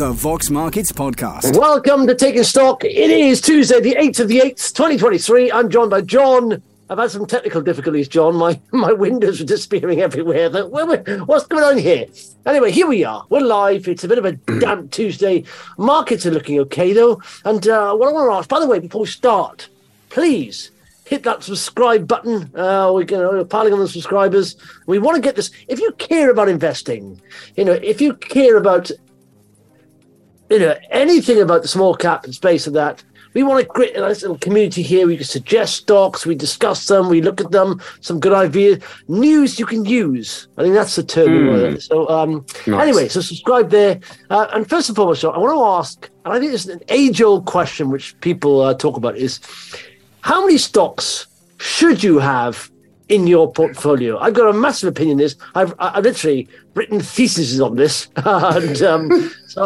The Vox Markets Podcast. Welcome to Taking Stock. It is Tuesday, the 8th of the 8th, 2023. I'm joined by John. I've had some technical difficulties, John. My windows are disappearing everywhere. What's going on here? Anyway, here we are. We're live. It's a bit of a damp Tuesday. Markets are looking okay, though. And what I want to ask, by the way, before we start, please hit that subscribe button. We're piling on the subscribers. We want to get this. If you care about investing, if you care about anything about the small cap space of that, we want to create a nice little community here. We can suggest stocks, we discuss them, we look at them, some good ideas, news you can use. I think that's the term. So Nice. Anyway, so subscribe there. And first and foremost, I want to ask, and I think this is an age-old question which people talk about, is how many stocks should you have in your portfolio? I've got a massive opinion on this. I've literally written theses on this, and so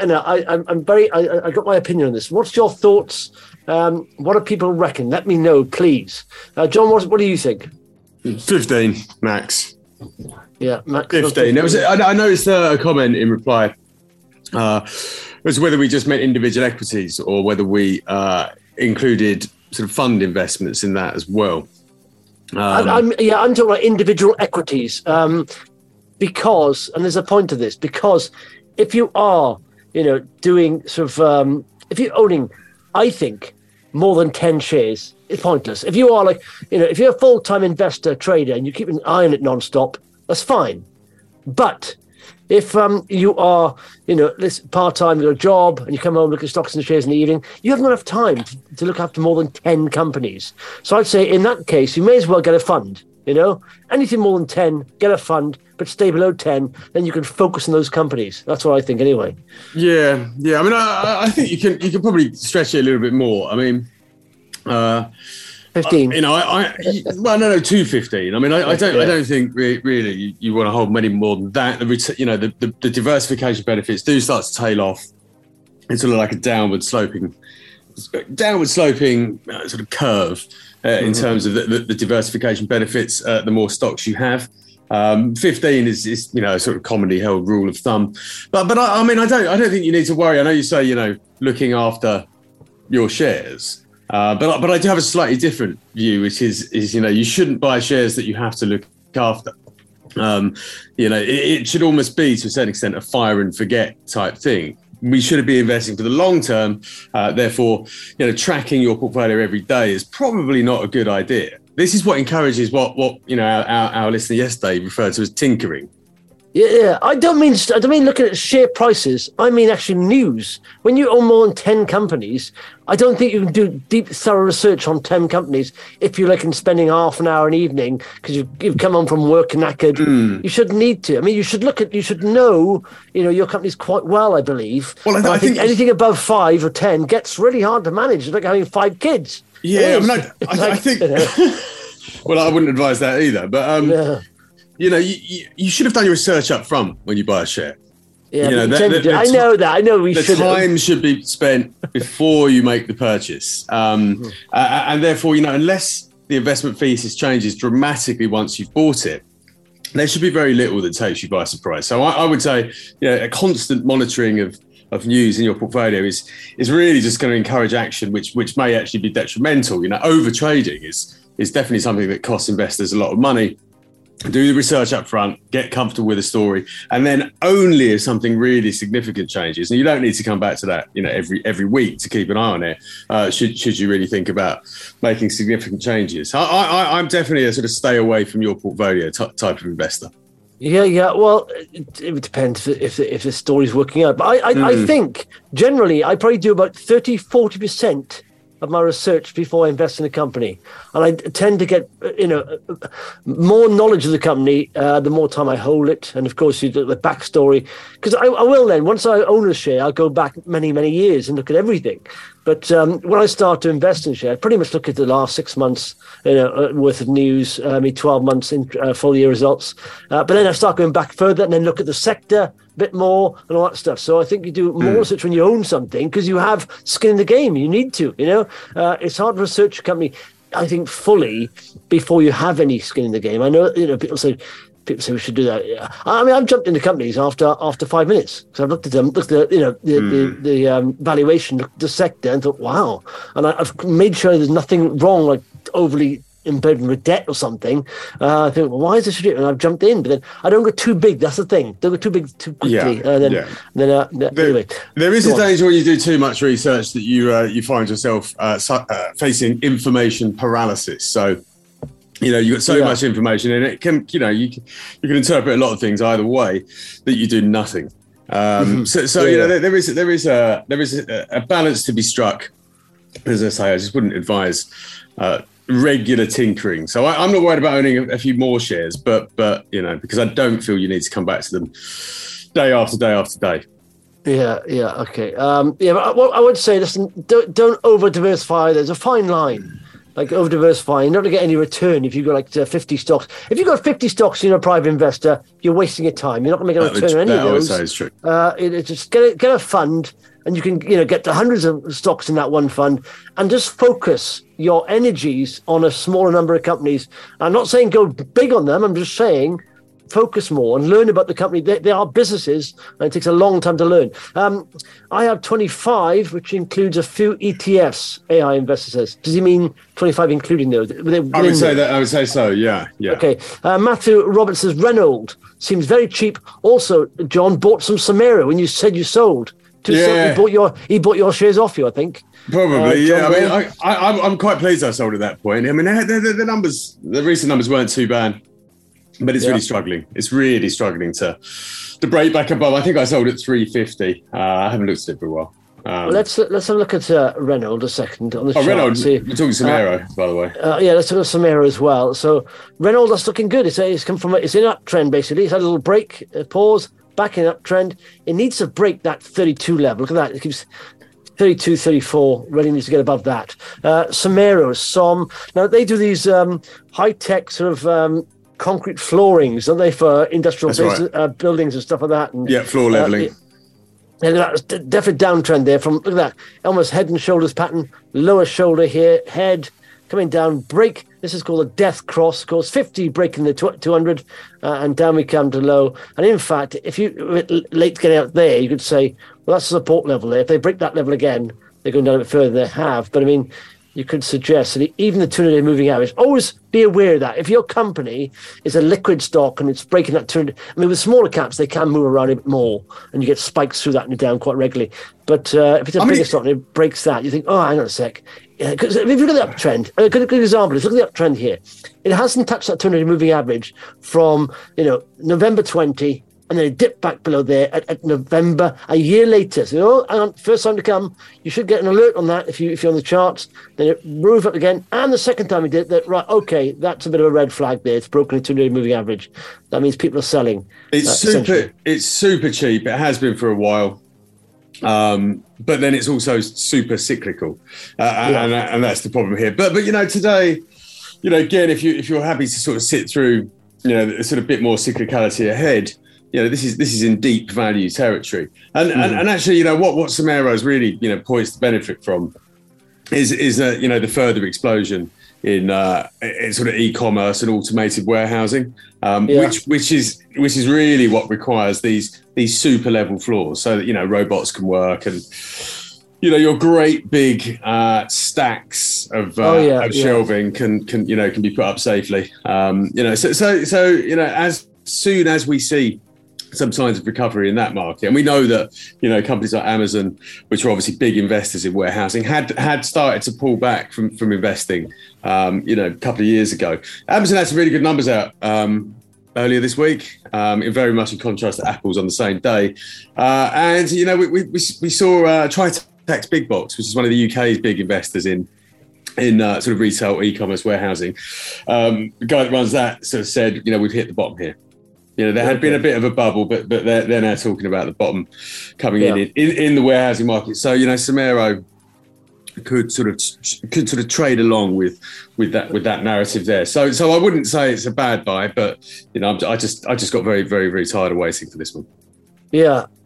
I got my opinion on this. What's your thoughts? What do people reckon? Let me know, please. John, what do you think? 15 max. Yeah, max 15. I noticed a comment in reply. Was whether we just meant individual equities or whether we included sort of fund investments in that as well. I'm talking about individual equities, because, and there's a point to this, because if you are, doing sort of, if you're owning, I think, more than 10 shares, it's pointless. If you are if you're a full-time investor, trader, and you keep an eye on it non-stop, that's fine. But if you are, part-time, you've got a job, and you come home, look at stocks and shares in the evening, you haven't enough time to look after more than 10 companies. So I'd say in that case, you may as well get a fund, Anything more than 10, get a fund, but stay below 10, then you can focus on those companies. That's what I think anyway. Yeah. I mean, I think you can probably stretch it a little bit more. I mean, 15. 215. I mean, I don't think really you want to hold many more than that. The diversification benefits do start to tail off. It's sort of like a downward sloping sort of curve in terms of the diversification benefits. The more stocks you have. 15 is sort of commonly held rule of thumb. But I mean, I don't think you need to worry. I know you say looking after your shares. But I do have a slightly different view, which is you shouldn't buy shares that you have to look after. It should almost be, to a certain extent, a fire and forget type thing. We should be investing for the long term. Therefore, tracking your portfolio every day is probably not a good idea. This is what encourages what our listener yesterday referred to as tinkering. Yeah, I don't mean looking at share prices. I mean actually news. When you own more than 10 companies, I don't think you can do deep, thorough research on 10 companies if you're spending half an hour an evening because you've come home from work knackered. You shouldn't need to. I mean, you should know, your companies quite well, I believe. Well, I think anything above 5 or 10 gets really hard to manage. It's like having 5 kids. Yeah, I think. Well, I wouldn't advise that either, but. You should have done your research up front when you buy a share. Yeah, I know that. I know we should. The time should be spent before you make the purchase, and therefore, unless the investment thesis changes dramatically once you've bought it, there should be very little that takes you by surprise. So I would say, a constant monitoring of news in your portfolio is really just going to encourage action, which may actually be detrimental. Over trading is definitely something that costs investors a lot of money. Do the research up front, get comfortable with the story, and then only if something really significant changes, and you don't need to come back to that, every week to keep an eye on it. Should you really think about making significant changes? I'm definitely a sort of stay away from your portfolio type of investor. Yeah. Well, it depends if the story's working out. But I think generally I probably do about 30-40% of my research before I invest in a company, and I tend to get more knowledge of the company the more time I hold it, and of course you do the backstory, because I will then, once I own a share, I'll go back many years and look at everything. But when I start to invest in shares, I pretty much look at the last 6 months worth of news, maybe 12 months in full year results. But then I start going back further and then look at the sector a bit more and all that stuff. So I think you do more research when you own something because you have skin in the game. You need to, It's hard to research a company, I think, fully before you have any skin in the game. I know, people say, people say we should do that. Yeah. I mean, I've jumped into companies after 5 minutes because I've looked at them, looked at the valuation, looked at the sector, and thought, wow. And I've made sure there's nothing wrong, like overly embedded with debt or something. I think, well, why is this? And I've jumped in, but then I don't go too big. That's the thing. Don't go too big too quickly. Anyway, there is a danger when you do too much research that you find yourself facing information paralysis. So, you've got so much information, and it can, you can interpret a lot of things either way that you do nothing. There is a balance to be struck. As I say, I just wouldn't advise regular tinkering. So I'm not worried about owning a few more shares, but because I don't feel you need to come back to them day after day after day. Okay. But I would say, listen, don't over diversify. There's a fine line. Like over diversifying, you're not going to get any return if you've got like 50 stocks. If you've got 50 stocks and you're a private investor, you're wasting your time. You're not going to make a return on any of those. That I would say is true. Just get a fund, and you can get to hundreds of stocks in that one fund, and just focus your energies on a smaller number of companies. I'm not saying go big on them. I'm just saying focus more and learn about the company. They are businesses, and it takes a long time to learn. I have 25, which includes a few ETFs. AI investor says. Does he mean 25 including those? I would say that. I would say so. Yeah. Okay. Matthew Roberts says Renault seems very cheap. Also, John bought some Somero when you said you sold. He bought your shares off you, I think. Probably, yeah. I mean, I'm quite pleased I sold at that point. I mean, the recent numbers weren't too bad, but it's really struggling. It's really struggling to break back above. I think I sold at 350. I haven't looked at it for a while. Let's have a look at Renault a second on the chart. Renault, we're talking Somero, by the way. Let's look at Somero as well. So Renault, that's looking good. It's come from it's in an uptrend basically. It's had a little break, pause. Back in uptrend. It needs to break that 32 level. Look at that. It keeps 32, 34. Really needs to get above that. Somero. Now, they do these high-tech sort of concrete floorings, don't they, for industrial buildings and stuff like that. And, floor leveling. That's definitely downtrend there. Look at that. Almost head and shoulders pattern. Lower shoulder here. Head coming down. Break. This is called a death cross. Of course, 50 breaking the 200, and down we come to low. And in fact, if you late getting out there, you could say, well, that's a support level there. If they break that level again, they're going down a bit further than they have. But I mean, you could suggest that even the 200-day moving average, always be aware of that. If your company is a liquid stock and it's breaking that 200, I mean, with smaller caps, they can move around a bit more and you get spikes through that and down quite regularly. But if it's a bigger stock and it breaks that, you think, oh, hang on a sec. Because if you look at the uptrend, a good example is look at the uptrend here. It hasn't touched that 200-day moving average from November 20, and then it dipped back below there at November a year later. So, hang on, first time to come, you should get an alert on that if you're on the charts. Then it moved up again, and the second time it did that. Right, okay, that's a bit of a red flag there. It's broken the 200-day moving average. That means people are selling. It's super cheap. It has been for a while. But then it's also super cyclical, and that's the problem here. But today, again, if you're happy to sort of sit through, a sort of bit more cyclicality ahead, this is in deep value territory. And actually, what Somero is really poised to benefit from is the further explosion in sort of e-commerce and automated warehousing, which is really what requires these super level floors, so that robots can work and your great big stacks of shelving can be put up safely. As soon as we see some signs of recovery in that market, and we know that companies like Amazon, which are obviously big investors in warehousing, had started to pull back from investing a couple of years ago. Amazon had some really good numbers out earlier this week, very much in contrast to Apple's on the same day, and we saw Tritax Big Box, which is one of the UK's big investors in sort of retail e-commerce warehousing. The guy that runs that sort of said, we've hit the bottom here. There had been a bit of a bubble, but they're now talking about the bottom coming in the warehousing market. So Somero could sort of trade along with that narrative there. So I wouldn't say it's a bad buy, but I just got very, very, very tired of waiting for this one. Yeah.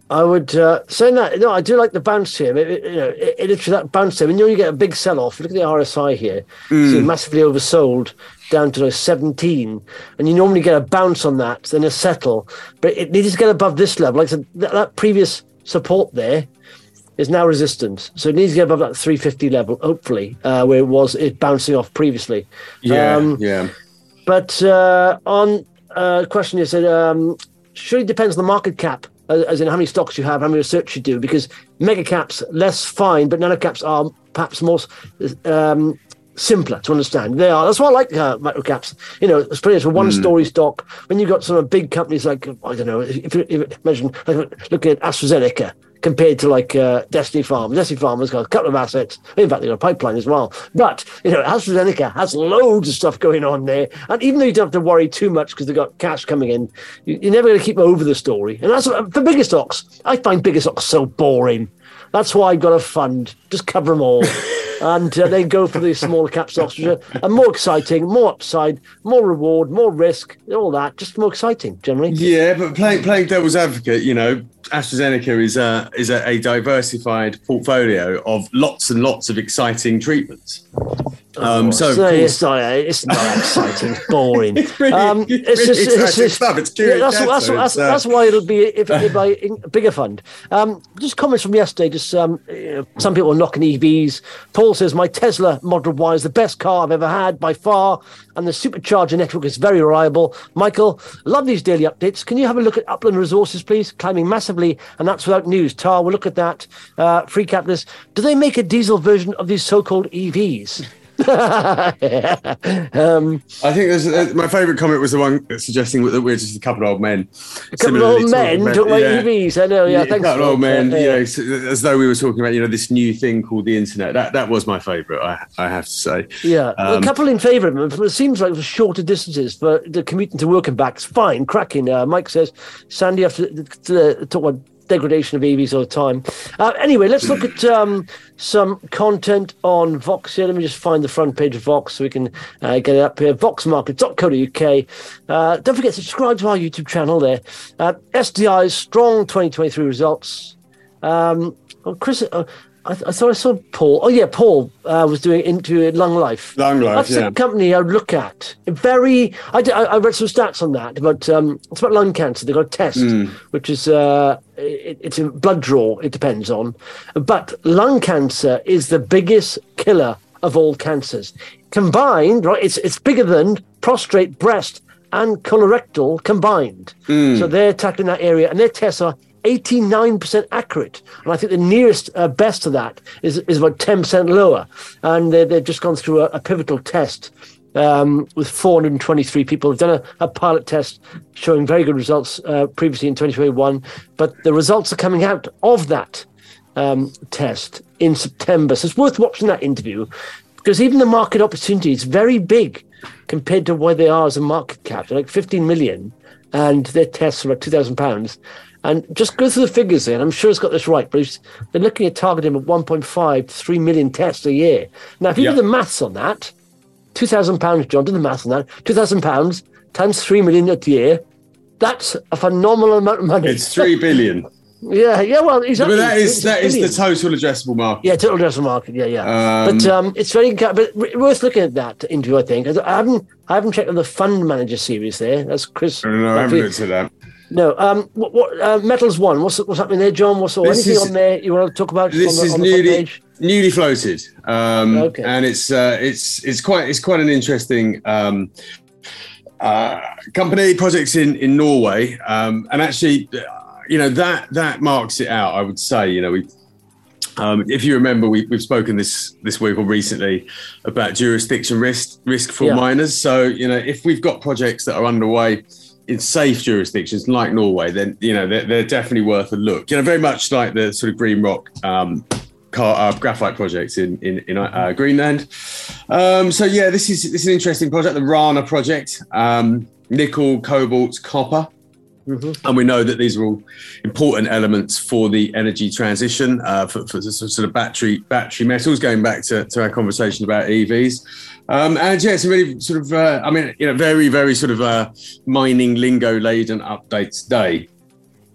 I would say that. No, I do like the bounce here. Literally that bounce here. When you get a big sell-off, look at the RSI here. So massively oversold down to 17, and you normally get a bounce on that, then a settle. But it needs to get above this level. Like that previous support there is now resistance, so it needs to get above that 350 level, hopefully, where it bouncing off previously. Yeah. But on question, you said surely depends on the market cap. As in how many stocks you have, how many research you do, because mega caps less fine, but nano caps are perhaps more simpler to understand. They are. That's why I like micro caps. It's pretty much a one-story stock. When you've got sort of big companies like, I don't know, if imagine looking at AstraZeneca compared to Destiny Farm. Destiny Farm has got a couple of assets. In fact, they've got a pipeline as well. But, AstraZeneca has loads of stuff going on there. And even though you don't have to worry too much because they've got cash coming in, you're never going to keep over the story. And that's for bigger stocks. I find bigger stocks so boring. That's why I've got a fund. Just cover them all. And then go for the smaller cap stocks, which are more exciting, more upside, more reward, more risk, all that. Just more exciting, generally. Yeah, but playing devil's advocate, AstraZeneca is a diversified portfolio of lots and lots of exciting treatments. It's not exciting. It's boring. It's exciting stuff. It's curious. That's why it'll be if a bigger fund. Just comments from yesterday. Just some people are knocking EVs. Paul says my Tesla Model Y is the best car I've ever had by far, and the supercharger network is very reliable. Michael, love these daily updates. Can you have a look at Upland Resources, please? Climbing massively, and that's without news. Tar, we'll look at that. Free Capitalist. Do they make a diesel version of these so-called EVs? I think my favourite comment was the one suggesting that we're just a couple of old men. A couple of old men talking about EVs. I know, thanks. A couple of old men, as though we were talking about, this new thing called the internet. That was my favourite, I have to say. Yeah, a couple in favour of them. It seems like for shorter distances, for the commuting to work and back, it's fine, cracking. Mike says, Sandy, you have to talk about degradation of EVs all the time. Anyway, let's look at some content on Vox here. Let me just find the front page of Vox so we can get it up here. voxmarket.co.uk. Don't forget to subscribe to our YouTube channel there. SDI's strong 2023 results. Chris, I thought I saw Paul. Oh, yeah, Paul was doing into Lung Life. That's a company I would look at. I read some stats on that. It's about lung cancer. They've got a test, which is it's a blood draw, it depends on. But lung cancer is the biggest killer of all cancers. Combined, right, it's bigger than prostate, breast, and colorectal combined. So they're tackling that area, and their tests are 89% accurate, and I think the nearest best to that is about 10% lower, and they've just gone through a pivotal test with 423 people. They've done a pilot test showing very good results previously in 2021, but the results are coming out of that test in September, so it's worth watching that interview, because even the market opportunity is very big compared to where they are as a market cap. They're like 15 million, and their tests are about £2,000. And just go through the figures there, and I'm sure it's got this right, but they're looking at targeting of 1.5 to 3 million tests a year. Now, if you do the maths on that, £2,000, John, do the maths on that, £2,000 times 3 million a year, that's a phenomenal amount of money. It's 3 billion. Yeah, well, exactly. But that is the total addressable market. Yeah, total addressable market. Yeah. But it's very worth looking at that interview. I think I haven't checked on the fund manager series there. That's Chris. No, I haven't looked at that. No. What Metals One? What's happening there, John? Anything on there you want to talk about? This is newly floated, okay. And it's quite an interesting company, projects in Norway, and actually. That marks it out. I would say, if you remember, we've spoken this week or recently about jurisdiction risk for miners. So, if we've got projects that are underway in safe jurisdictions like Norway, then they're definitely worth a look. Very much like the sort of Green Rock graphite projects in Greenland. This is an interesting project, the Rana project, nickel, cobalt, copper. Mm-hmm. And we know that these are all important elements for the energy transition, for sort of battery metals, going back to our conversation about EVs. It's a really sort of, very, very sort of mining lingo laden update today.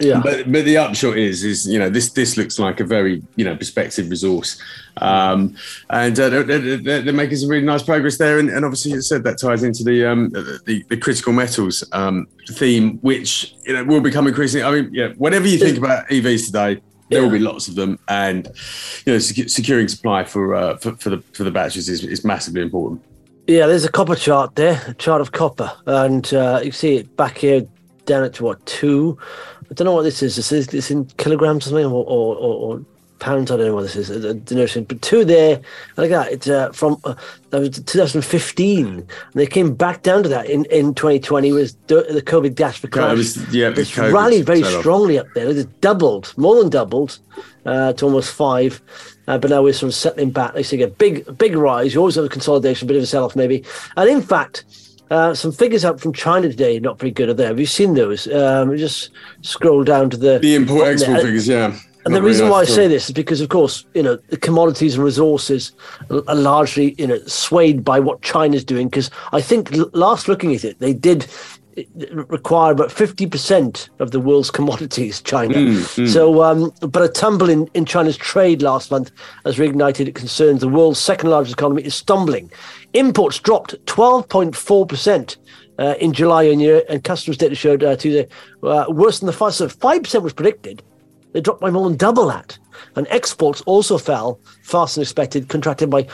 Yeah. But the upshot is this looks like a very prospective resource, and they're making some really nice progress there. And obviously, as I said, that ties into the critical metals theme, which will become increasingly. I mean, whenever you think about EVs today, there will be lots of them, and securing supply for the batteries is massively important. Yeah, there's a copper chart there, a chart of copper, and you see it back here down at 2. I don't know what this is. This in kilograms or something, or pounds. I don't know what this is. But 2 there. Look at that. It's from that was 2015, and they came back down to that in 2020. Was the COVID dashed crash? It's rallied very strongly up there. It's doubled, more than doubled, to almost 5. But now we're sort of settling back. They see a big rise. You always have a consolidation, a bit of a sell-off maybe. And in fact, some figures out from China today, not very good are there. Have you seen those? Just scroll down to the import-export figures, yeah. And the reason why I say this is because, of course, the commodities and resources are largely, swayed by what China's doing. Because I think last looking at it, they did require about 50% of the world's commodities, China. So, but a tumble in China's trade last month has reignited concerns. The world's second largest economy is stumbling. Imports dropped 12.4% in July year, and customs data showed Tuesday worse than the 5%. So 5% was predicted. They dropped by more than double that. And exports also fell faster than expected, contracted by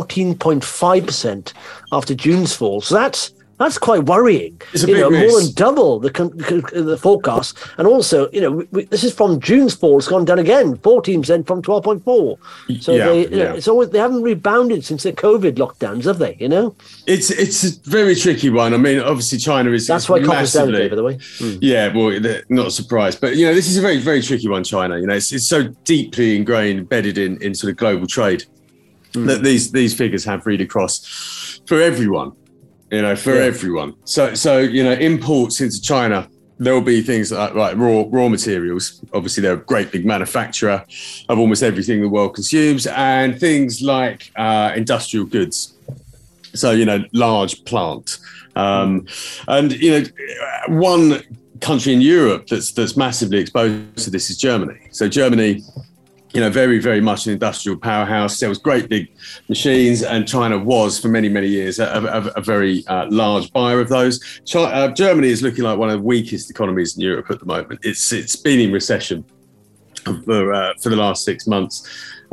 14.5% after June's fall. So that's quite worrying. It's a big miss. More than double the forecast. And also, this is from June's fall. It's gone down again, 14% from 12.4. So it's always, they haven't rebounded since the COVID lockdowns, have they? It's a very tricky one. I mean, obviously China is. That's why copper's down today, by the way. Yeah, well, not a surprise, but this is a very, very tricky one. China, it's so deeply embedded in sort of global trade that these figures have read across for everyone. Everyone. So imports into China, there will be things like raw materials. Obviously, they're a great big manufacturer of almost everything the world consumes, and things like industrial goods. So, large plant. And, one country in Europe that's massively exposed to this is Germany. So Germany, very, very much an industrial powerhouse. There was great big machines, and China was, for many, many years, a very large buyer of those. Germany is looking like one of the weakest economies in Europe at the moment. It's been in recession for the last 6 months.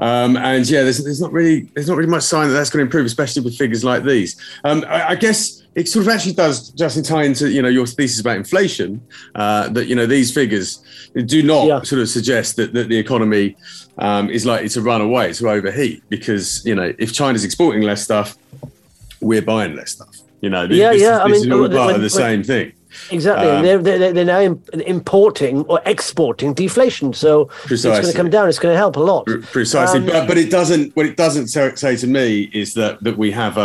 There's not really much sign that that's going to improve, especially with figures like these. I guess it sort of actually does, Justin, tie into your thesis about inflation. That these figures do not sort of suggest that the economy is likely to run away, to overheat, because if China's exporting less stuff, we're buying less stuff. This is all part of the same thing. Exactly, and they're now importing or exporting deflation. So precisely. It's going to come down. It's going to help a lot. Precisely, but it doesn't. What it doesn't say to me is that we have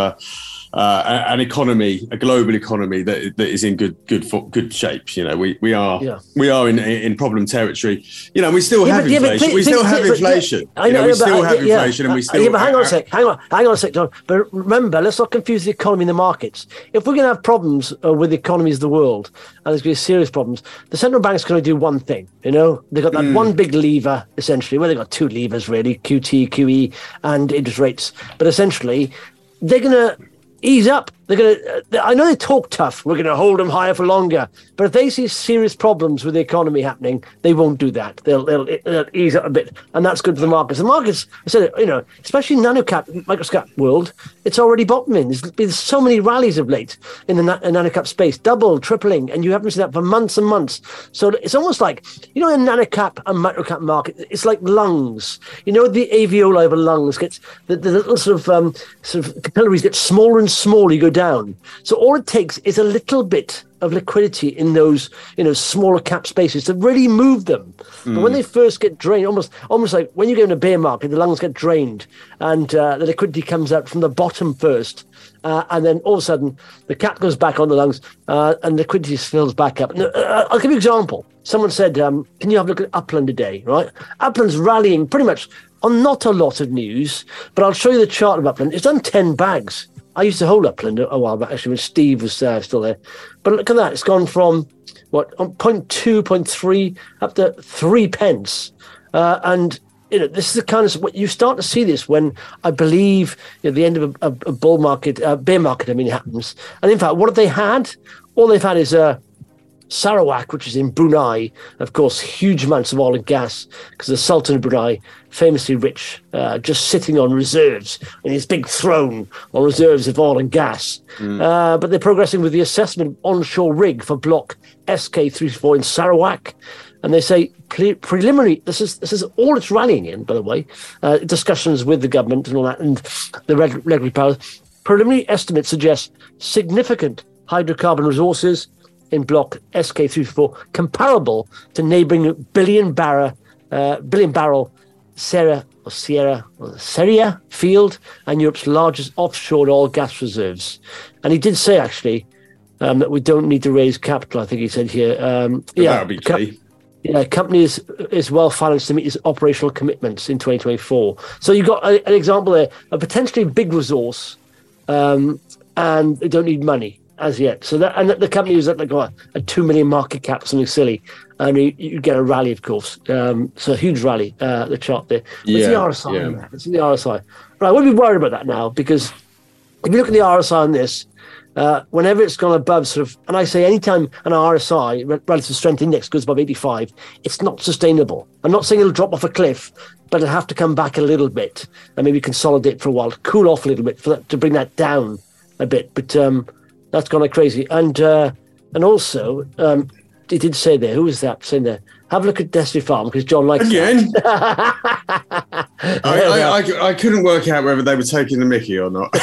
an economy, a global economy that is in good shape. We are in problem territory. We still have inflation. We still have inflation. We still have inflation, and we still. But hang on a sec, John. But remember, let's not confuse the economy and the markets. If we're going to have problems with the economies of the world, and there's going to be serious problems, the central bank's going to do one thing. They've got that one big lever, essentially. Well, they've got two levers really: QT, QE, and interest rates. But essentially, they're going to ease up. They're going to. I know they talk tough. We're going to hold them higher for longer. But if they see serious problems with the economy happening, they won't do that. They'll ease up a bit, and that's good for the markets. The markets, I said, especially nano-cap, microcap world, it's already bottoming. There's been so many rallies of late in the nano-cap space, double, tripling, and you haven't seen that for months and months. So it's almost like the nano-cap and microcap market. It's like lungs. The alveoli of a lungs gets the little sort of capillaries get smaller and smaller. You go down. So all it takes is a little bit of liquidity in those, smaller cap spaces to really move them. But when they first get drained, almost like when you go in a bear market, the lungs get drained and the liquidity comes out from the bottom first. And then all of a sudden the cap goes back on the lungs and liquidity fills back up. I'll give you an example. Someone said, can you have a look at Upland today, right? Upland's rallying pretty much on not a lot of news, but I'll show you the chart of Upland. It's done 10 bags I used to hold Upland a while back, actually, when Steve was still there. But look at that. It's gone from, what, on 0.2, 0.3 up to 3 pence. And, this is the kind of what you start to see this when I believe the end of a bull market, bear market, happens. And in fact, what have they had? All they've had is Sarawak, which is in Brunei, of course, huge amounts of oil and gas, because the Sultan of Brunei, famously rich, just sitting on reserves in his big throne on reserves of oil and gas. But they're progressing with the assessment onshore rig for block SK34 in Sarawak. And they say preliminary, this is all it's rallying in, by the way, discussions with the government and all that, and the regulatory powers. Preliminary estimates suggest significant hydrocarbon resources in block SK34, comparable to neighbouring billion barrel Sierra field and Europe's largest offshore oil gas reserves. And he did say, actually, that we don't need to raise capital, I think he said here. That would be key. Company is well financed to meet its operational commitments in 2024. So you've got an example there, a potentially big resource, and they don't need money as yet. So the company is at a 2 million market cap, something silly, and you get a rally, of course. So a huge rally, the chart there. It's the RSI. Yeah. It's the RSI. Right, I wouldn't be worried about that now, because if you look at the RSI on this, whenever it's gone above and I say anytime an RSI, relative strength index, goes above 85, it's not sustainable. I'm not saying it'll drop off a cliff, but it'll have to come back a little bit and maybe consolidate for a while, cool off a little bit to bring that down a bit. But that's gone like crazy. And also, he did say there, who was that saying there? Have a look at Destiny Farm, because John likes again. I couldn't work out whether they were taking the mickey or not.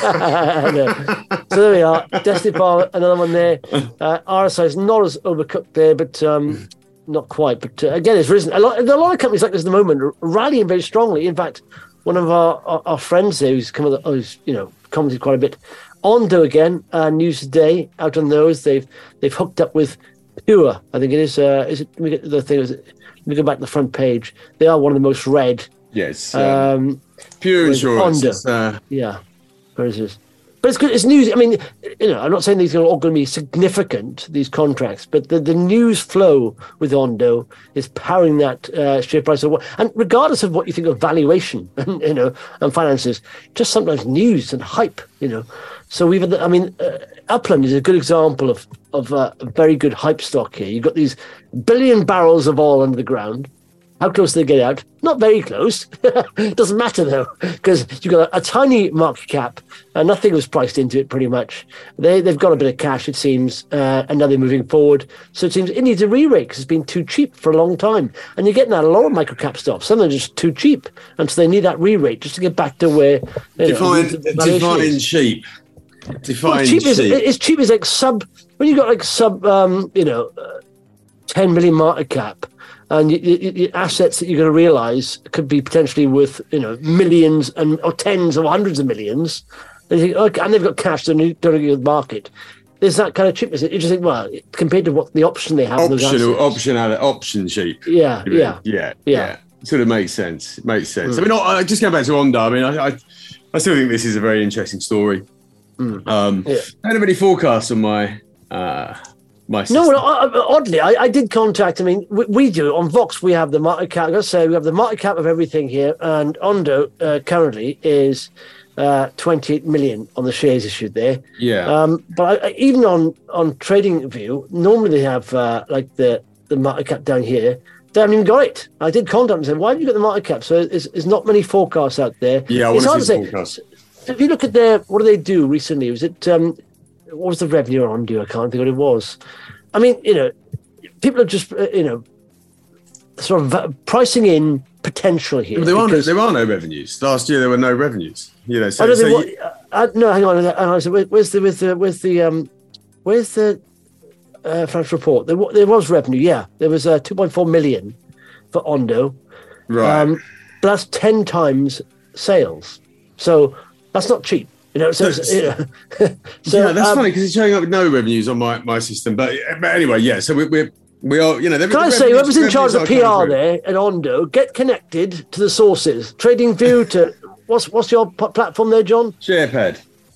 So there we are. Destiny Farm, another one there. RSI is not as overcooked there, but not quite. But again, it's risen. There are a lot of companies like this at the moment rallying very strongly. In fact, one of our friends there who's commented quite a bit. Ondo again, news today out on those. They've hooked up with Pure, I think it is. Is it? Let me get the thing. Let me go back to the front page. They are one of the most read. Yes. Pure Insurance. Yeah. Where is this? But it's good. It's news. I mean, I'm not saying these are all going to be significant, these contracts, but the news flow with Ondo is powering that share price. And regardless of what you think of valuation and finances, just sometimes news and hype. So we've had. Upland is a good example of a very good hype stock here. You've got these billion barrels of oil under the ground. How close do they get out? Not very close. It doesn't matter, though, because you've got a tiny market cap, and nothing was priced into it, pretty much. They've got a bit of cash, it seems, and now they're moving forward. So it seems it needs a re-rate because it's been too cheap for a long time. And you're getting that a lot of micro-cap stocks. Some are just too cheap, and so they need that re-rate just to get back to where... Define cheap. Define cheap. It's cheap as like sub... When you've got like sub, 10 million market cap, and your assets that you're going to realise could be potentially worth, millions or tens or hundreds of millions. And you think, okay, and they've got cash, so they don't get the market. There's that kind of cheapness. You just think, well, compared to what the option they have, option cheap. Yeah. Sort of makes sense. It makes sense. I just going back to Ondo. I still think this is a very interesting story. I don't have any forecasts on my. No, oddly, I did contact. We do on Vox. We have the market cap. I got to say, we have the market cap of everything here, and Ondo currently is 28 million on the shares issued there. Yeah. But even on Trading View, normally they have the market cap down here. They haven't even got it. I did contact them and said, "Why have you got the market cap?" So there's not many forecasts out there. Yeah, it's hard to say. Forecasts. If you look at what do they do recently? Was it? What was the revenue on Ondo? I can't think what it was. People are just, sort of pricing in potential here. There are no revenues. Last year there were no revenues. No, hang on. Where's the financial report? There was revenue. Yeah, there was 2.4 million for Ondo. Right. But that's 10 times sales. So that's not cheap. That's funny because it's showing up with no revenues on my system. But anyway, yeah. So we are. Can I say, whoever's in charge of PR there at Ondo, get connected to the sources. Trading View to what's your platform there, John? Sharepad.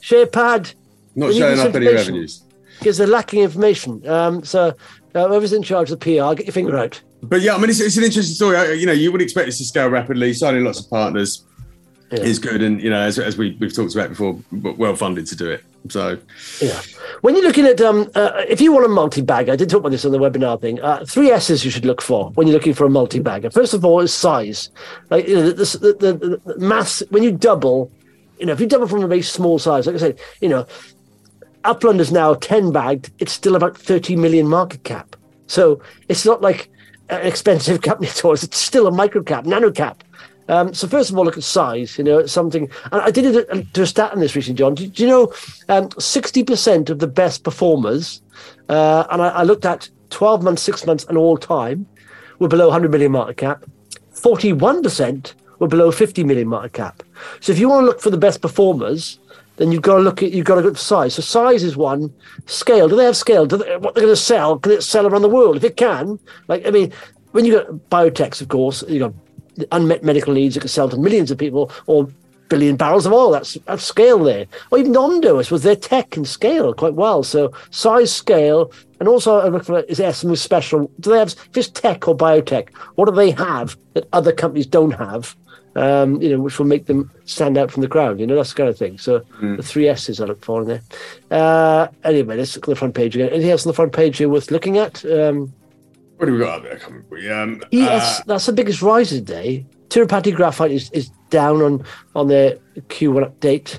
share pad. Not showing up any revenues. Because they're lacking information. So whoever's in charge of the PR, get your finger out. But yeah, I mean, it's an interesting story. You would expect this to scale rapidly. Signing lots of partners is good. And, as we've talked about before, well funded to do it. So, yeah. When you're looking at, if you want a multi-bagger, I did talk about this on the webinar thing, 3 S's you should look for when you're looking for a multi-bagger. First of all is size. Like, the maths, when you double, if you double from a very small size, like I said, Upland is now 10 bagged. It's still about 30 million market cap. So it's not like an expensive company at all. It's still a micro cap, nano cap. So first of all, look at size. Something. And I did it to a stat on this recently, John. Do you know 60% of the best performers, and I looked at 12 months, 6 months, and all time, were below 100 million market cap. 41% were below 50 million market cap. So if you want to look for the best performers, then you've got to look at size. So size is one. Scale. Do they have scale? What they're going to sell? Can it sell around the world? If it can, when you got biotechs, of course, you got unmet medical needs that can sell to millions of people or billion barrels of oil. That's scale there. Or even Ondo, I suppose, their tech can scale quite well. So size, scale, and also I look for is there some special? Do they have if it's tech or biotech? What do they have that other companies don't have? Which will make them stand out from the crowd, that's the kind of thing. So the 3 S's I look for in there. Anyway, let's look at the front page again. Anything else on the front page here worth looking at? What do we got up there? ES, that's the biggest rise today. Tirupati Graphite is down on their Q1 update.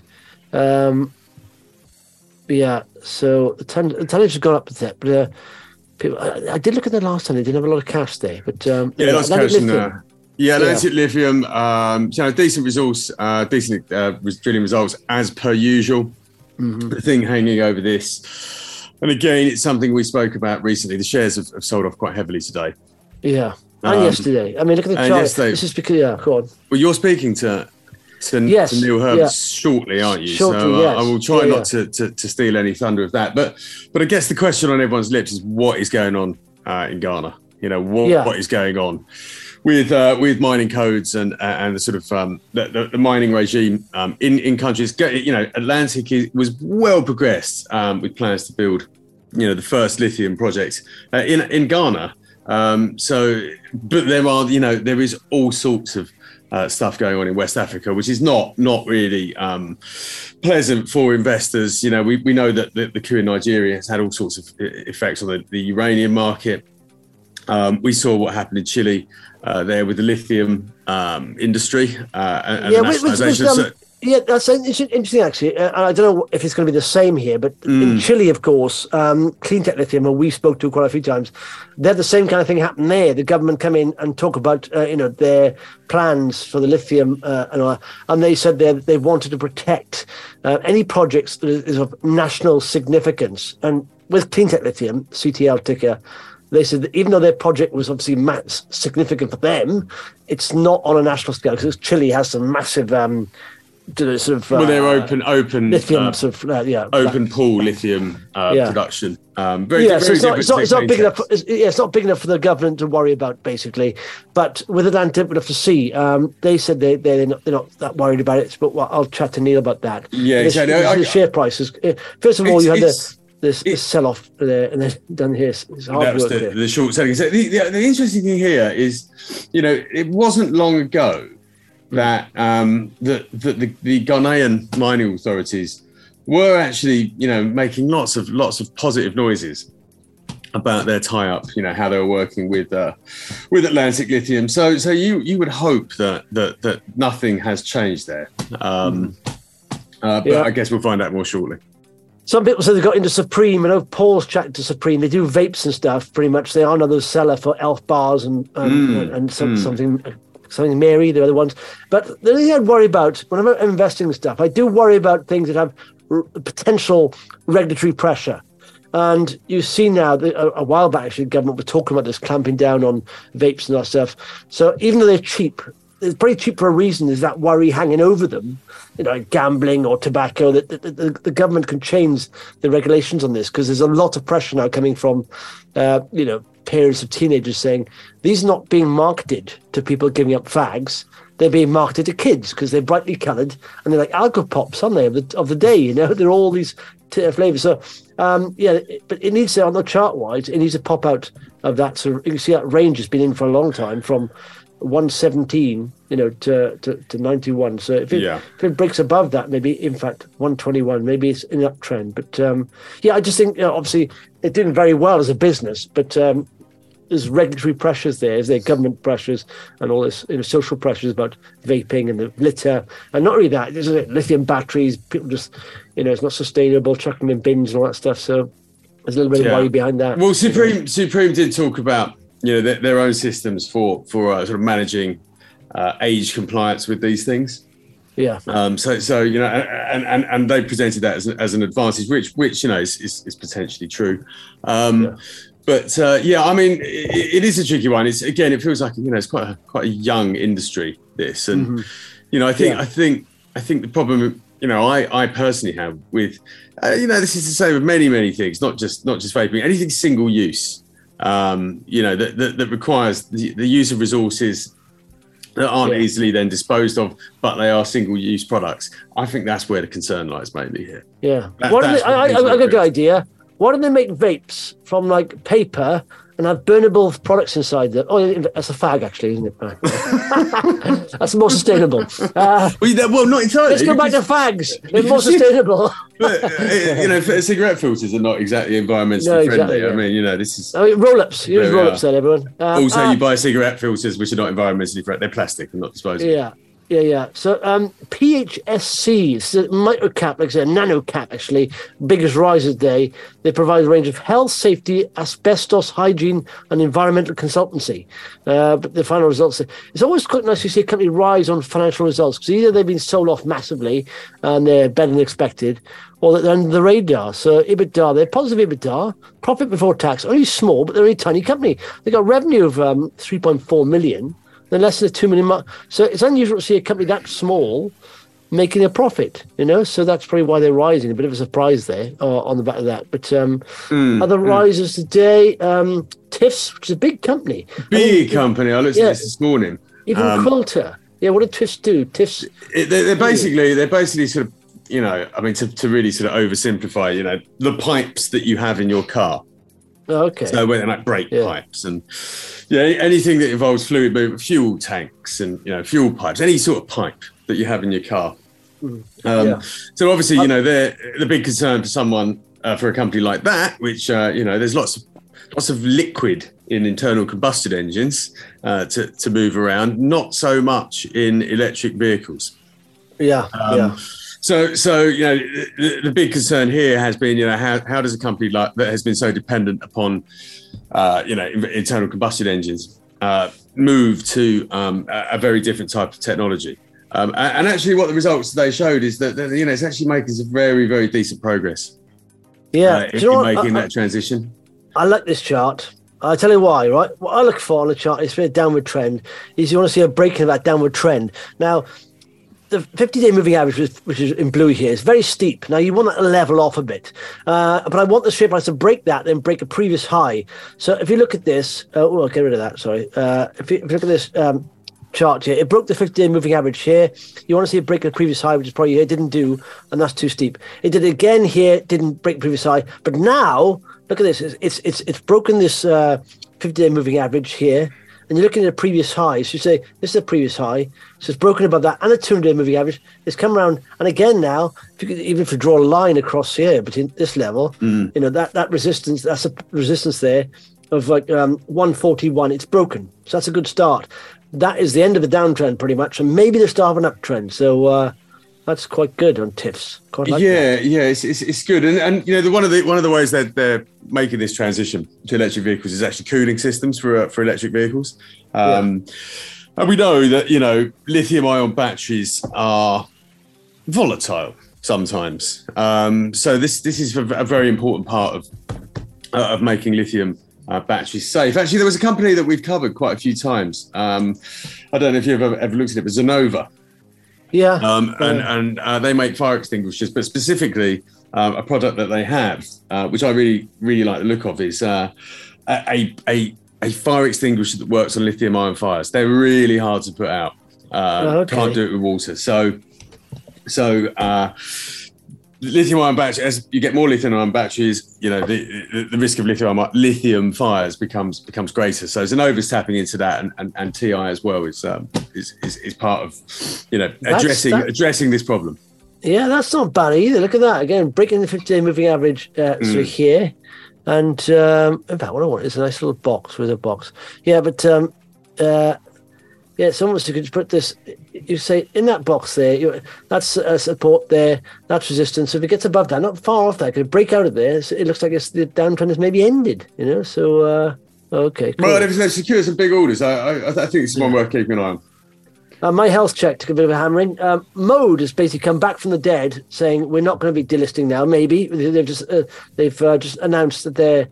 So the tonnage has gone up a bit, but people, I did look at that last time. They didn't have a lot of cash there, but lots of cash in there. Yeah, Atlantic Lithium, decent resource, decent drilling results as per usual. Mm-hmm. The thing hanging over this, and again, it's something we spoke about recently. The shares have sold off quite heavily today. Yeah, and yesterday. I mean, look at the chart. Yesterday, this is because, go on. Well, you're speaking to Neil Herbst shortly, aren't you? Shortly, yes. I will try not to steal any thunder of that. But I guess the question on everyone's lips is what is going on in Ghana? What is going on with mining codes and the sort of the mining regime in countries. Atlantic was well progressed with plans to build, the first lithium project in Ghana. But there is all sorts of stuff going on in West Africa, which is not really pleasant for investors. We know that the coup in Nigeria has had all sorts of effects on the uranium market. We saw what happened in Chile there with the lithium industry and the nationalisation. That's interesting, actually. I don't know if it's going to be the same here, but in Chile, of course, Cleantech Lithium, who we spoke to quite a few times, they're the same kind of thing happened there. The government come in and talk about, their plans for the lithium and all that. And they said they wanted to protect any projects that is of national significance. And with Cleantech Lithium, CTL ticker, they said that even though their project was obviously significant for them, it's not on a national scale because Chile has some massive they're open lithium open pool lithium production. It's not big enough. It's not big enough for the government to worry about, basically. But with Atlantic, we'll have to see. They said they're not that worried about it. But I'll chat to Neil about that. Yeah, exactly. The share prices. First of all, you had this sell-off there, and then down here, it's hard work there. The short selling. So the interesting thing here is, it wasn't long ago that the Ghanaian mining authorities were actually, making lots of positive noises about their tie-up, how they were working with Atlantic Lithium. So you would hope that nothing has changed there. But I guess we'll find out more shortly. Some people say they got into Supreme. I know Paul's chatting to Supreme. They do vapes and stuff, pretty much. They are another seller for Elf bars and something Mary, the other ones. But the thing I'd worry about when I'm investing in stuff, I do worry about things that have potential regulatory pressure. And you've seen now, a while back, actually, the government was talking about this, clamping down on vapes and that stuff. So even though they're cheap, it's pretty cheap for a reason. There's that worry hanging over them, gambling or tobacco, that the government can change the regulations on this because there's a lot of pressure now coming from, parents of teenagers saying, these are not being marketed to people giving up fags. They're being marketed to kids because they're brightly coloured and they're like alcohol pops, aren't they, of the day, you know? They're all these flavours. So, but it needs to, on the chart-wise, it needs to pop out of that. So you can see that range has been in for a long time from 117, to 91. So if it breaks above that, maybe, in fact, 121, maybe it's in an uptrend. But, I just think, obviously, it's doing very well as a business, but there's regulatory pressures there's government pressures and all this social pressures about vaping and the litter, and not only that, there's lithium batteries, people just it's not sustainable, chucking them in bins and all that stuff. So there's a little bit of worry behind that. Well, Supreme did talk about their own systems for sort of managing age compliance with these things. Yeah. So and they presented that as an advantage, which is potentially true. But I mean, it is a tricky one. It's, again, it feels like it's quite a young industry, this, and I think the problem I personally have with this is the same with many things, not just vaping, anything single use, that requires the use of resources that aren't easily then disposed of, but they are single use products. I think that's where the concern lies mainly here. Yeah, I got a good idea. Why don't they make vapes from like paper and have burnable products inside them? Oh, that's a fag, actually, isn't it? That's more sustainable. Well, not entirely. Let's go back to fags. They're more sustainable. But, cigarette filters are not exactly environmentally friendly. Yeah. I mean, this is... roll-ups. Use roll-ups then, everyone. Also, you buy cigarette filters which are not environmentally friendly. They're plastic and not disposable. Yeah. So PHSC, it's a microcap, like I said, nano-cap, actually, biggest rise of the day. They provide a range of health, safety, asbestos, hygiene, and environmental consultancy. But the final results, it's always quite nice to see a company rise on financial results, because either they've been sold off massively and they're better than expected, or they're under the radar. So EBITDA, they're positive EBITDA, profit before tax, only small, but they're only a tiny company. They got revenue of 3.4 million. They're less than a 2 million mark. So it's unusual to see a company that small making a profit, So that's probably why they're rising. A bit of a surprise there on the back of that. But other rises today, TIFS, which is a big company. Company. I looked at this morning. Even Quilter. Yeah, what did TIFS do? TIFS. They're basically sort of, to really sort of oversimplify, the pipes that you have in your car. Oh, okay. So when like brake pipes and anything that involves fluid movement, fuel tanks and fuel pipes, any sort of pipe that you have in your car. So obviously, they're the big concern for someone for a company like that, which there's lots of liquid in internal combustion engines to move around. Not so much in electric vehicles. So the big concern here has been, how does a company like that has been so dependent upon, internal combustion engines move to a very different type of technology? And actually, what the results today showed is that it's actually making some very, very decent progress. If you're making that transition. I like this chart. I'll tell you why, right? What I look for on the chart is for a downward trend. Is you want to see a break of that downward trend. Now, the 50-day moving average, which is in blue here, is very steep. Now, you want that to level off a bit. But I want the share price to break that, then break a previous high. So if you look at this... I'll get rid of that, sorry. If you look at this chart here, it broke the 50-day moving average here. You want to see it break a previous high, which is probably it didn't do, and that's too steep. It did it again here, didn't break the previous high. But now, look at this. It's broken this 50-day moving average here. And you're looking at a previous high. So you say, this is a previous high. So it's broken above that and a 200-day moving average. It's come around. And again now, even if you draw a line across here between this level, that resistance, that's a resistance there of like 141. It's broken. So that's a good start. That is the end of the downtrend pretty much. And maybe the start of an uptrend. So that's quite good on TIFS. It's good. And one of the ways that they're making this transition to electric vehicles is actually cooling systems for electric vehicles. And we know that lithium ion batteries are volatile sometimes. So this is a very important part of making lithium batteries safe. Actually, there was a company that we've covered quite a few times. I don't know if you've ever looked at it, but Zonova. And they make fire extinguishers, but specifically a product that they have, which I really, really like the look of, is a fire extinguisher that works on lithium-ion fires. They're really hard to put out. Can't do it with water. So lithium-ion batteries, as you get more lithium-ion batteries, the risk of lithium fires becomes greater. So Zenova's tapping into that, and TI as well is part of addressing this problem. Yeah, that's not bad either. Look at that again, breaking the 50-day moving average through here, and in fact, what I want is a nice little box with a box. Yeah, but it's almost you could put this. You say in that box there, that's support there, that's resistance. So if it gets above that, not far off that, it could break out of there. So it looks like the downtrend has maybe ended. So okay. Cool. Well, if it's secure some big orders, I think it's one worth keeping an eye on. My health check took a bit of a hammering. Mode has basically come back from the dead, saying we're not going to be delisting now. Maybe they've just announced that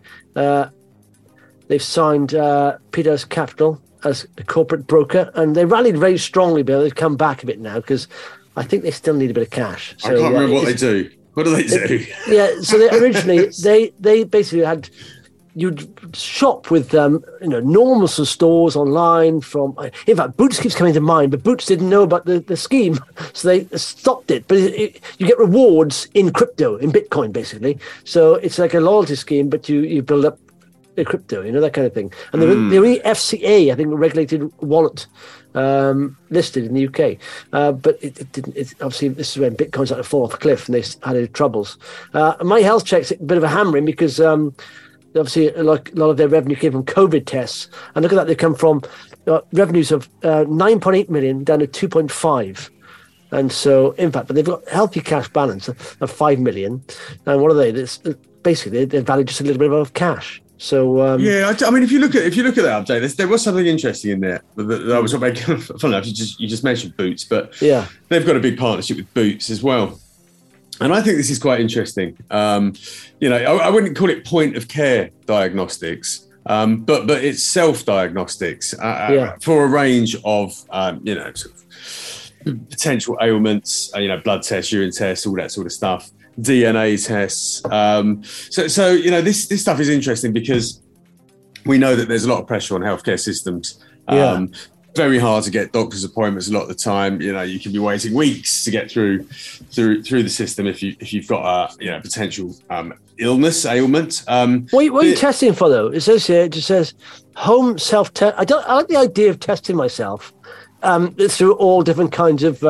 they've signed Peters Capital as a corporate broker, and they rallied very strongly, but they've come back a bit now because I think they still need a bit of cash. So, I can't remember what they do. What do they do? So they originally they basically had. You'd shop with normal stores online from. In fact, Boots keeps coming to mind, but Boots didn't know about the scheme, so they stopped it. But you get rewards in crypto, in Bitcoin, basically. So it's like a loyalty scheme, but you build up a crypto, that kind of thing. And the only FCA, I think, regulated wallet listed in the UK, but it didn't. Obviously, this is when Bitcoin started to fall off a cliff, and they had troubles. My health check's a bit of a hammering because. Obviously, a lot of their revenue came from COVID tests. And look at that, they come from revenues of 9.8 million down to 2.5. And so, in fact, but they've got a healthy cash balance of 5 million. And what are they? Basically, they're valued just a little bit above cash. So I mean, if you look at that update, there was something interesting in there that I was making. Funny enough, you just mentioned Boots, but they've got a big partnership with Boots as well. And I think this is quite interesting. I wouldn't call it point of care diagnostics, but it's self-diagnostics for a range of, sort of potential ailments, blood tests, urine tests, all that sort of stuff, DNA tests. So this stuff is interesting because we know that there's a lot of pressure on healthcare systems. Very hard to get doctor's appointments a lot of the time. You can be waiting weeks to get through the system if you've got a potential ailment. What are you testing for though? It says here, it just says home self-test. I like the idea of testing myself through all different kinds of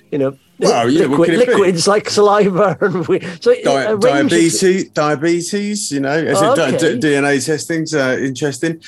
liquids like saliva and diabetes. DNA testing's interesting.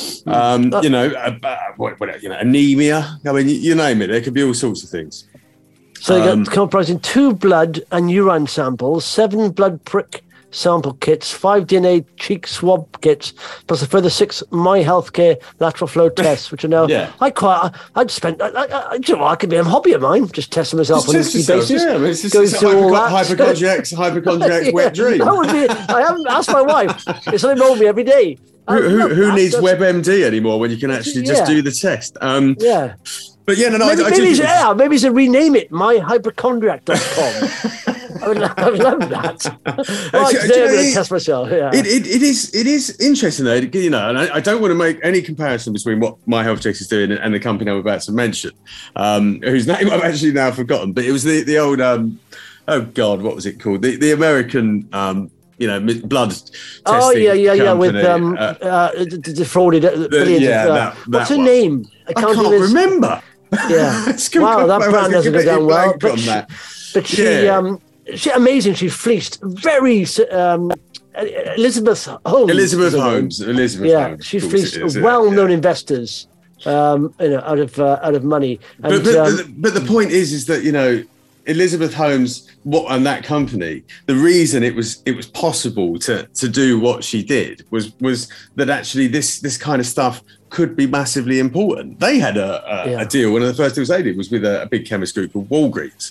Anemia. I mean, you name it. There could be all sorts of things. So you got comprising 2 blood and urine samples, 7 blood prick sample kits, 5 DNA cheek swab kits, plus a further 6 My Healthcare lateral flow tests, which are now I could be a hobby of mine, just testing myself on a weekly basis. Go through all that. Hypochondriac's wet dream. That would be. I haven't asked my wife. It's something wrong with me every day. Who needs WebMD anymore when you can actually just do the test? But maybe it's a rename it, myhypochondriac.com. I would love that. Today I'm going to test myself. Yeah. It is interesting though, and I don't want to make any comparison between what My Health Checks is doing and the company I'm about to mention, whose name I've actually now forgotten. But it was the old what was it called? The American blood testing. Company. With defrauded billions. What's her name? I can't remember. Yeah. Wow, that brand doesn't go down well. But she amazing. She fleeced very Elizabeth Holmes. Elizabeth Holmes. She fleeced well-known investors out of money. And, but the point is that Elizabeth Holmes and that company, the reason it was possible to do what she did was that actually this kind of stuff could be massively important. They had a deal. One of the first deals they did was with a big chemist group called Walgreens.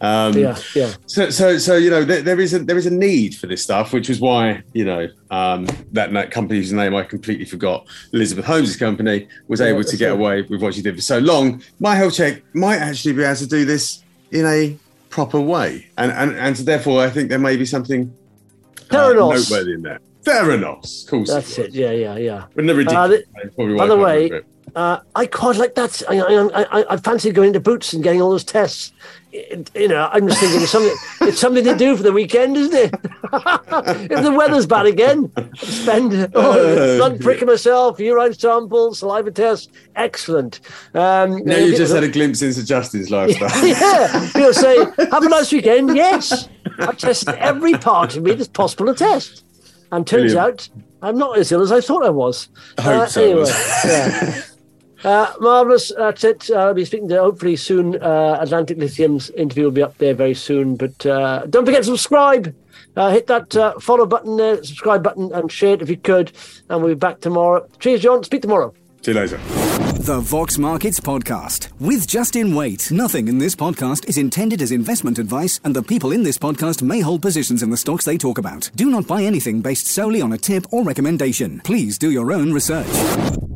So there is a need for this stuff, which is why that company's name I completely forgot, Elizabeth Holmes' company, was able to get away with what she did for so long. My Health Check might actually be able to do this in a proper way, and so therefore I think there may be something noteworthy in that. Theranos, of course. That's it. Yeah. With the ridiculous name, by the way, I quite like that. I fancy going to Boots and getting all those tests. I'm just thinking it's something to do for the weekend, isn't it? If the weather's bad again, spend blood pricking myself, urine sample, saliva test. Excellent. You just had a glimpse into Justin's lifestyle. Yeah. Say, have a nice weekend. Yes. I tested every part of me that's possible to test. And turns out I'm not as ill as I thought I was. I hope so. Anyway, marvellous. That's it. I'll be speaking to hopefully soon. Atlantic Lithium's interview will be up there very soon. But don't forget to subscribe. Hit that follow button there, subscribe button, and share it if you could. And we'll be back tomorrow. Cheers, John. Speak tomorrow. See you later. The Vox Markets Podcast with Justin Waite. Nothing in this podcast is intended as investment advice, and the people in this podcast may hold positions in the stocks they talk about. Do not buy anything based solely on a tip or recommendation. Please do your own research.